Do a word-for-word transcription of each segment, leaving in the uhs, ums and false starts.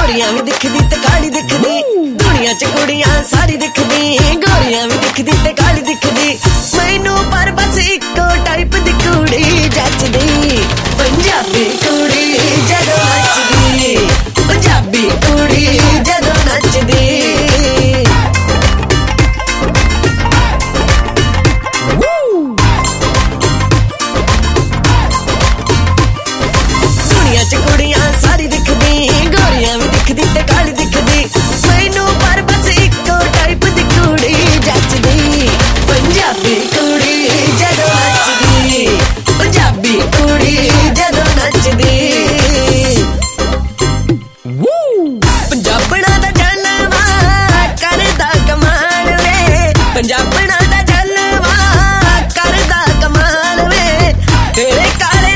गोरियां भी दिखदी ते काली दिखदी, दुनिया च कुड़ियां सारी दिखदी, गोरियां भी दिखदी ते काली दिखदी, मैनू पर बस इको टाइप दी कुड़ी जचदी, पंजाबी कुड़ी जदों नचदी, पंजाबी कुड़ी जदों नचदी। कुड़ियां सारी दिखदी, गोरियां भी दिखदी ते काली दिखदी, मैनू पर बस इको टाइप दी कुड़ी जचदी, पंजाबी कुड़ी जदों नचदी, पंजाबी कुड़ी जदों नचदी। पंजाबना दा जलवा करदा कमाल वे, पंजाबना दा जलवा करदा कमाल वे, तेरे काले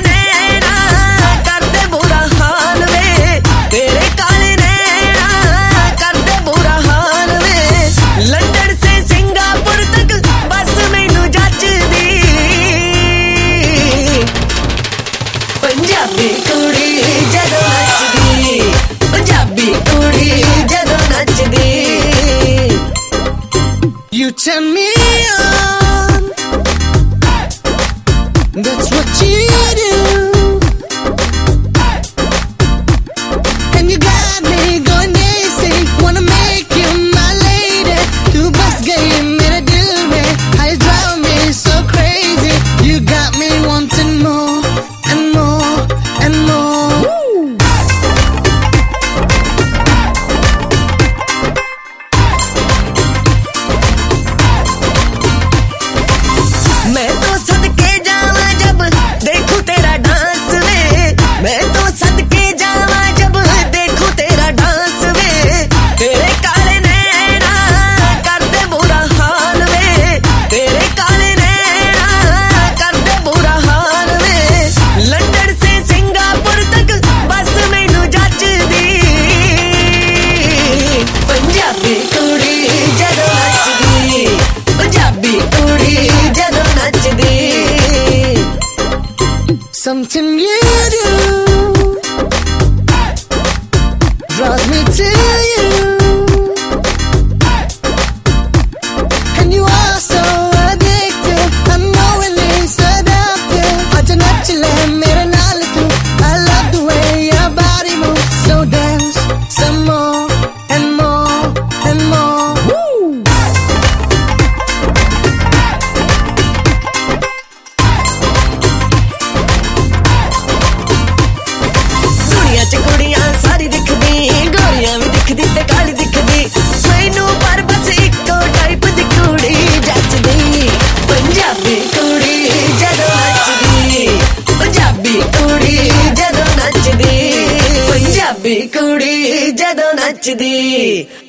पंजाबी कुड़ी जदों नचदी, पंजाबी कुड़ी जदों नचदी। You turn me on, that's what you do, and you got me going crazy, wanna make you my lady, tu bas gayi mere dil mein, I drive me so crazy, you got me wanting more and more and more. मैं तो सदके जावा जब देखूं तेरा dance वे, मैं तो सदके जावा जब देखूं तेरा डांस वे, तेरे काले नैना करदे बुरा हाल वे, तेरे काले नैना करदे बुरा हाल वे, लंदन से सिंगापुर तक बस मैनू जचदी, पंजाबी कुड़ी जदों नचदी, पंजाबी कुड़ी जदों नचदी। Something you do draws me to you, and you are so addictive, unknowingly seductive, आज नच ले मेरे नाल तू, I love the way your body moves, so dance some more and more and more. Woo! दुनिया च कुड़ियां सारी दिखदी, गोरियां भी दिखदी ते काली दिखदी, मैनू पर बस इको टाइप दी कुड़ी जचदी, पंजाबी कुड़ी जदों नचदी, पंजाबी कुड़ी जदों नचदी, पंजाबी कुड़ी जदों नचदी।